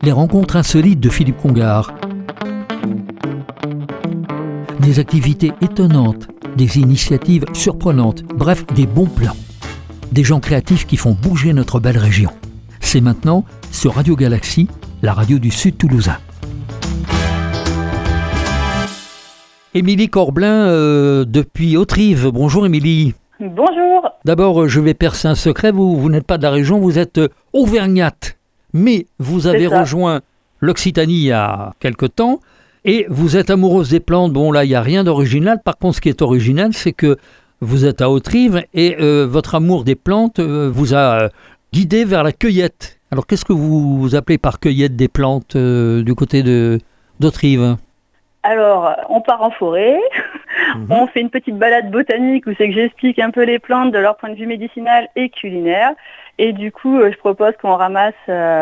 les rencontres insolites de Philippe Congar. Des activités étonnantes, des initiatives surprenantes, bref, des bons plans. Des gens créatifs qui font bouger notre belle région. C'est maintenant sur Radio Galaxie, la radio du Sud toulousain. Émilie Corblin, depuis Autrive. Bonjour Émilie. Bonjour. D'abord, je vais percer un secret. Vous n'êtes pas de la région, vous êtes auvergnate. Mais vous avez rejoint l'Occitanie il y a quelque temps et vous êtes amoureuse des plantes. Bon, là, il n'y a rien d'original. Par contre, ce qui est original, c'est que vous êtes à Autrive et votre amour des plantes vous a guidé vers la cueillette. Alors, qu'est-ce que vous appelez par cueillette des plantes du côté d'Autrive ? Alors, on part en forêt, on fait une petite balade botanique où c'est que j'explique un peu les plantes de leur point de vue médicinal et culinaire. Et du coup, je propose qu'on ramasse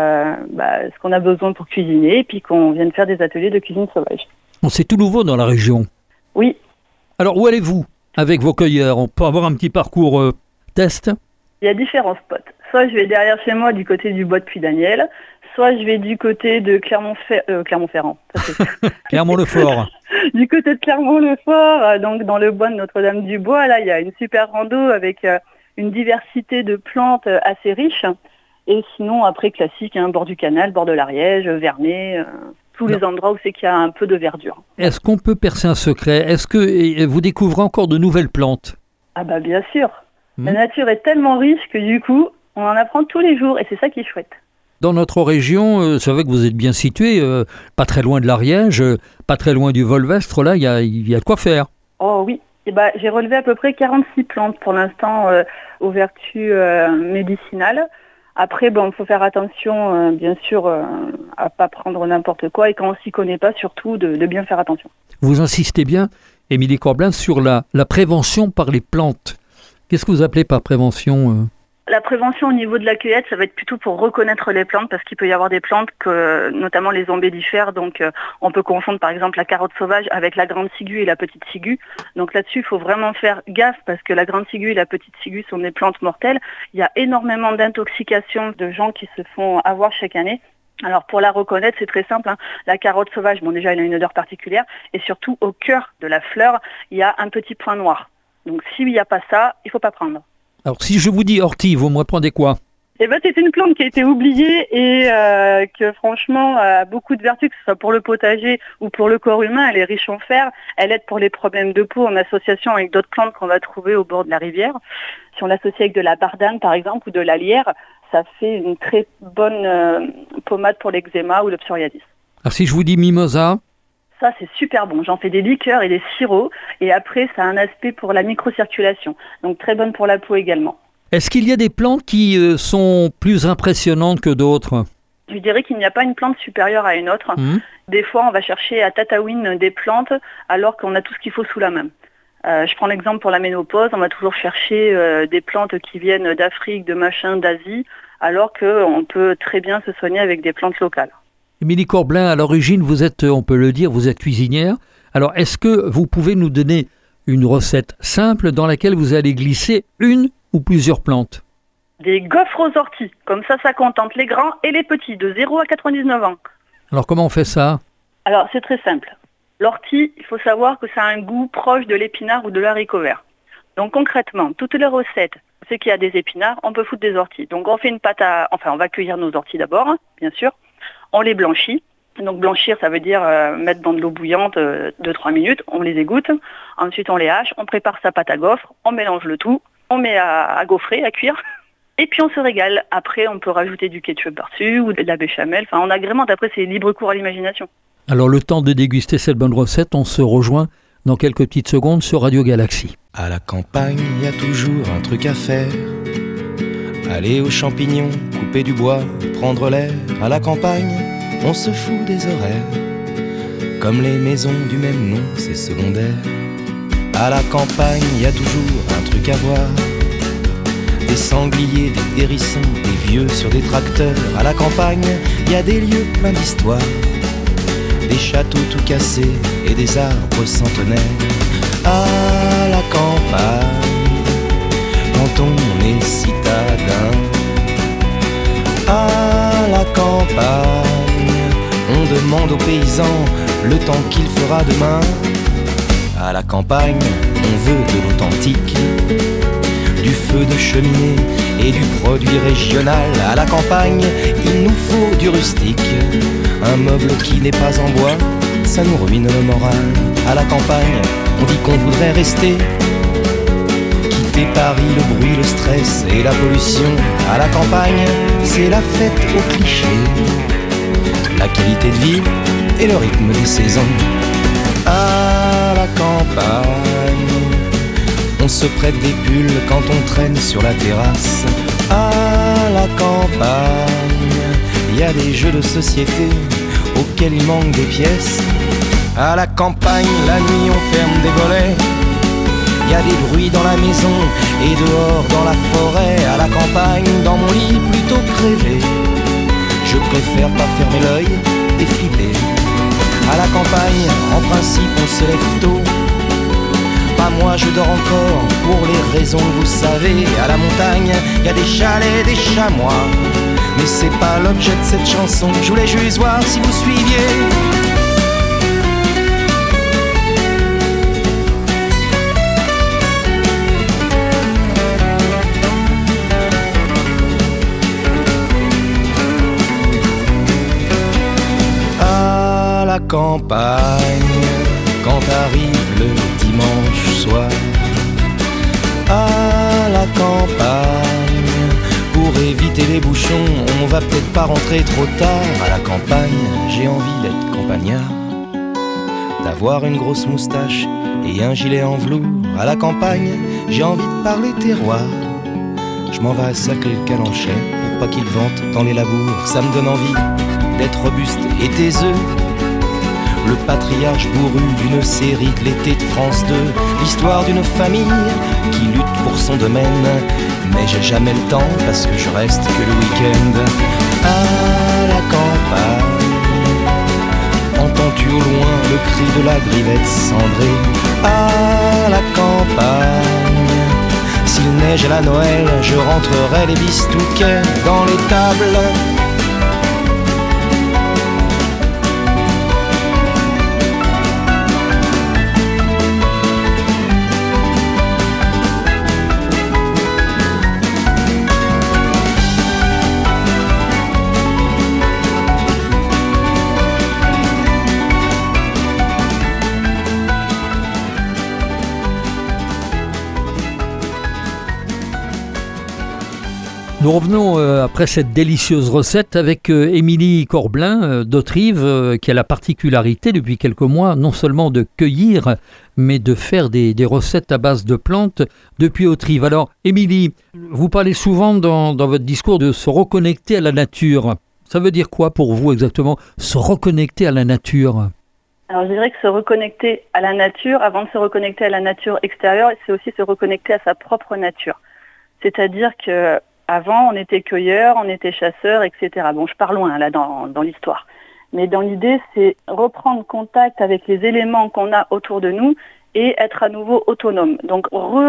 ce qu'on a besoin pour cuisiner et puis qu'on vienne faire des ateliers de cuisine sauvage. Bon, c'est tout nouveau dans la région. Oui. Alors, où allez-vous avec vos cueilleurs ? On peut avoir un petit parcours test ? Il y a différents spots. Soit je vais derrière chez moi du côté du bois de Puy-Daniel, soit je vais du côté de Clermont-Ferrand. Clermont-le-Fort. Du côté de Clermont-le-Fort, donc dans le bois de Notre-Dame-du-Bois, là il y a une super rando avec une diversité de plantes assez riche. Et sinon après classique, bord du canal, bord de l'Ariège, Vernet, tous les endroits où c'est qu'il y a un peu de verdure. Est-ce qu'on peut percer un secret ? Est-ce que vous découvrez encore de nouvelles plantes ? Ah bah bien sûr. La nature est tellement riche que du coup, on en apprend tous les jours et c'est ça qui est chouette. Dans notre région, c'est vrai que vous êtes bien situé, pas très loin de l'Ariège, pas très loin du Volvestre, là, il y a de quoi faire. Oh oui, j'ai relevé à peu près 46 plantes pour l'instant aux vertus médicinales. Après, il faut faire attention, bien sûr, à pas prendre n'importe quoi et quand on s'y connaît pas, surtout de bien faire attention. Vous insistez bien, Émilie Corblin, sur la prévention par les plantes. Qu'est-ce que vous appelez par prévention La prévention au niveau de la cueillette, ça va être plutôt pour reconnaître les plantes parce qu'il peut y avoir des plantes, notamment les ombellifères. Donc on peut confondre par exemple la carotte sauvage avec la grande ciguë et la petite ciguë. Donc là-dessus, il faut vraiment faire gaffe parce que la grande ciguë et la petite ciguë sont des plantes mortelles. Il y a énormément d'intoxications de gens qui se font avoir chaque année. Alors pour la reconnaître, c'est très simple. La carotte sauvage, déjà elle a une odeur particulière et surtout au cœur de la fleur, il y a un petit point noir. Donc s'il n'y a pas ça, il ne faut pas prendre. Alors si je vous dis ortie, vous me répondez quoi ? C'est une plante qui a été oubliée et que franchement a beaucoup de vertus, que ce soit pour le potager ou pour le corps humain. Elle est riche en fer, elle aide pour les problèmes de peau en association avec d'autres plantes qu'on va trouver au bord de la rivière. Si on l'associe avec de la bardane par exemple ou de la lierre, ça fait une très bonne pommade pour l'eczéma ou le psoriasis. Alors si je vous dis mimosa ? Ça, c'est super bon. J'en fais des liqueurs et des sirops. Et après, ça a un aspect pour la microcirculation. Donc, très bonne pour la peau également. Est-ce qu'il y a des plantes qui sont plus impressionnantes que d'autres ? Je dirais qu'il n'y a pas une plante supérieure à une autre. Des fois, on va chercher à Tataouine des plantes alors qu'on a tout ce qu'il faut sous la main. Je prends l'exemple pour la ménopause. On va toujours chercher des plantes qui viennent d'Afrique, d'Asie, alors qu'on peut très bien se soigner avec des plantes locales. Émilie Corblin, à l'origine, vous êtes, on peut le dire, vous êtes cuisinière. Alors, est-ce que vous pouvez nous donner une recette simple dans laquelle vous allez glisser une ou plusieurs plantes ? Des gaufres aux orties. Comme ça contente les grands et les petits, de 0 à 99 ans. Alors, comment on fait ça ? Alors, c'est très simple. L'ortie, il faut savoir que ça a un goût proche de l'épinard ou de l'haricot vert. Donc, concrètement, toutes les recettes, c'est qu'il y a des épinards, on peut foutre des orties. Donc, on fait une pâte on va cueillir nos orties d'abord, bien sûr. On les blanchit. Donc blanchir, ça veut dire mettre dans de l'eau bouillante 2-3 minutes. On les égoutte. Ensuite, on les hache. On prépare sa pâte à gaufre. On mélange le tout. On met à gaufrer, à cuire. Et puis on se régale. Après, on peut rajouter du ketchup par-dessus ou de la béchamel. Enfin, on agrémente. Après, c'est libre cours à l'imagination. Alors, le temps de déguster cette bonne recette, on se rejoint dans quelques petites secondes sur Radio Galaxie. À la campagne, il y a toujours un truc à faire. Aller aux champignons, couper du bois, prendre l'air. À la campagne, on se fout des horaires. Comme les maisons du même nom, c'est secondaire. À la campagne, il y a toujours un truc à voir. Des sangliers, des hérissons, des vieux sur des tracteurs. À la campagne, il y a des lieux pleins d'histoire. Des châteaux tout cassés et des arbres centenaires. À la campagne, quand on est citadin. À la campagne, demande aux paysans le temps qu'il fera demain. À la campagne, on veut de l'authentique, du feu de cheminée et du produit régional. À la campagne, il nous faut du rustique, un meuble qui n'est pas en bois, ça nous ruine le moral. À la campagne, on dit qu'on voudrait rester, quitter Paris, le bruit, le stress et la pollution. À la campagne, c'est la fête au cliché, la qualité de vie et le rythme des saisons. À la campagne, on se prête des pulls quand on traîne sur la terrasse. À la campagne, il y a des jeux de société auxquels il manque des pièces. À la campagne, la nuit on ferme des volets, il y a des bruits dans la maison et dehors dans la forêt. À la campagne, dans mon lit plutôt crevé, je préfère pas fermer l'œil et flipper. À la campagne, en principe on se lève tôt, pas moi je dors encore pour les raisons que vous savez. À la montagne, y a des chalets, des chamois, mais c'est pas l'objet de cette chanson. Je voulais juste voir si vous suiviez. À la campagne, quand arrive le dimanche soir. À la campagne, pour éviter les bouchons, on va peut-être pas rentrer trop tard. À la campagne, j'ai envie d'être campagnard, d'avoir une grosse moustache et un gilet en velours. À la campagne, j'ai envie de parler terroir. Je m'en vais sacler le calanchais pour pas qu'il vente dans les labours. Ça me donne envie d'être robuste et taiseux, le patriarche bourru d'une série de l'été de France 2, l'histoire d'une famille qui lutte pour son domaine. Mais j'ai jamais le temps parce que je reste que le week-end. À la campagne, entends-tu au loin le cri de la grivette cendrée? À la campagne, s'il neige à la Noël, je rentrerai les bistouquets dans les tables. Nous revenons après cette délicieuse recette avec Émilie Corbelin d'Autrive, qui a la particularité depuis quelques mois non seulement de cueillir, mais de faire des recettes à base de plantes depuis Autrive. Alors Émilie, vous parlez souvent dans votre discours de se reconnecter à la nature. Ça veut dire quoi pour vous exactement, se reconnecter à la nature ? Alors je dirais que se reconnecter à la nature, avant de se reconnecter à la nature extérieure, c'est aussi se reconnecter à sa propre nature. C'est-à-dire que avant, on était cueilleurs, on était chasseurs, etc. Bon, je pars loin là dans l'histoire. Mais dans l'idée, c'est reprendre contact avec les éléments qu'on a autour de nous et être à nouveau autonome. Donc,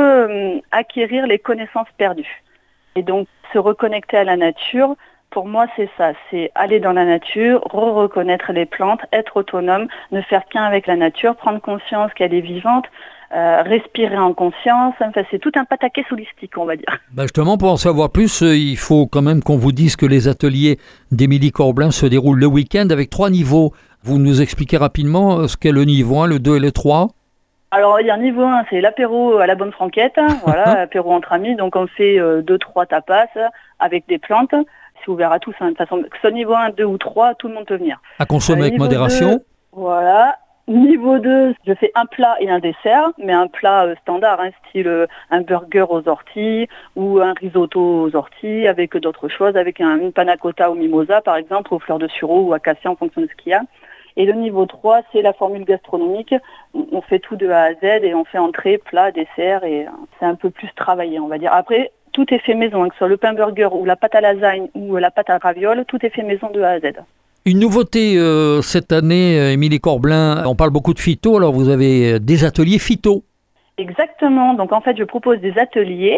acquérir les connaissances perdues. Et donc, se reconnecter à la nature, pour moi, c'est ça. C'est aller dans la nature, reconnaître les plantes, être autonome, ne faire qu'un avec la nature, prendre conscience qu'elle est vivante, respirer en conscience, enfin, c'est tout un pataquès holistique, on va dire. Justement, pour en savoir plus, il faut quand même qu'on vous dise que les ateliers d'Émilie Corbelin se déroulent le week-end avec 3 niveaux. Vous nous expliquez rapidement ce qu'est le niveau 1, le 2 et le 3 ? Alors, il y a un niveau 1, c'est l'apéro à la bonne franquette, voilà, apéro entre amis, donc on fait 2-3 tapas avec des plantes. C'est ouvert à tous, hein. De toute façon, que ce soit niveau 1, 2 ou 3, tout le monde peut venir. À consommer avec modération. 2, voilà. Niveau 2, je fais un plat et un dessert, mais un plat standard, hein, style un burger aux orties ou un risotto aux orties avec d'autres choses, avec une panna cotta au mimosa par exemple, aux fleurs de sureau ou acacia en fonction de ce qu'il y a. Et le niveau 3, c'est la formule gastronomique. On fait tout de A à Z et on fait entrée, plat, dessert et c'est un peu plus travaillé, on va dire. Après, tout est fait maison, hein, que ce soit le pain burger ou la pâte à lasagne ou la pâte à ravioles, tout est fait maison de A à Z. Une nouveauté cette année, Émilie Corbelin, on parle beaucoup de phyto, alors vous avez des ateliers phyto. Exactement, donc en fait je propose des ateliers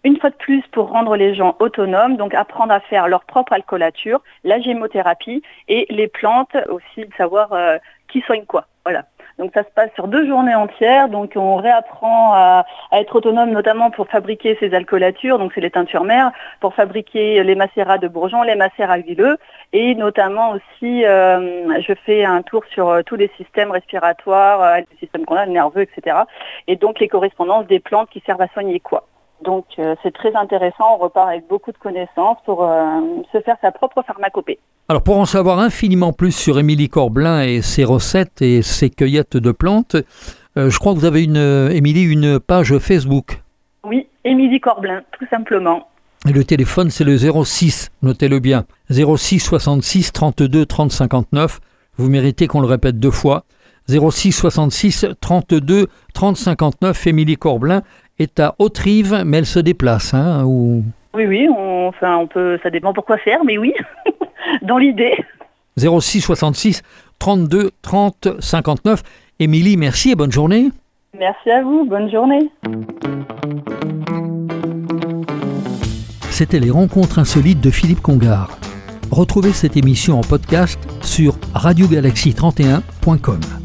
une fois de plus pour rendre les gens autonomes, donc apprendre à faire leur propre alcoolature, la gémothérapie et les plantes aussi, de savoir qui soigne quoi. Voilà. Donc ça se passe sur 2 journées entières, donc on réapprend à être autonome notamment pour fabriquer ces alcoolatures, donc c'est les teintures mères, pour fabriquer les macérats de bourgeons, les macérats huileux, et notamment aussi je fais un tour sur tous les systèmes respiratoires, les systèmes qu'on a, nerveux, etc. Et donc les correspondances des plantes qui servent à soigner quoi. Donc c'est très intéressant, on repart avec beaucoup de connaissances pour se faire sa propre pharmacopée. Alors pour en savoir infiniment plus sur Émilie Corbelin et ses recettes et ses cueillettes de plantes, je crois que vous avez Émilie, une page Facebook. Oui, Émilie Corbelin, tout simplement. Et le téléphone c'est le 06, notez-le bien, 06 66 32 30 59, vous méritez qu'on le répète 2 fois, 06 66 32 30 59, Émilie Corbelin est à Haute-Rive, mais elle se déplace, ou... Oui, on peut, ça dépend pourquoi faire, mais oui, dans l'idée. 06 66 32 30 59. Émilie, merci et bonne journée. Merci à vous, bonne journée. C'était les rencontres insolites de Philippe Congar. Retrouvez cette émission en podcast sur radiogalaxie31.com.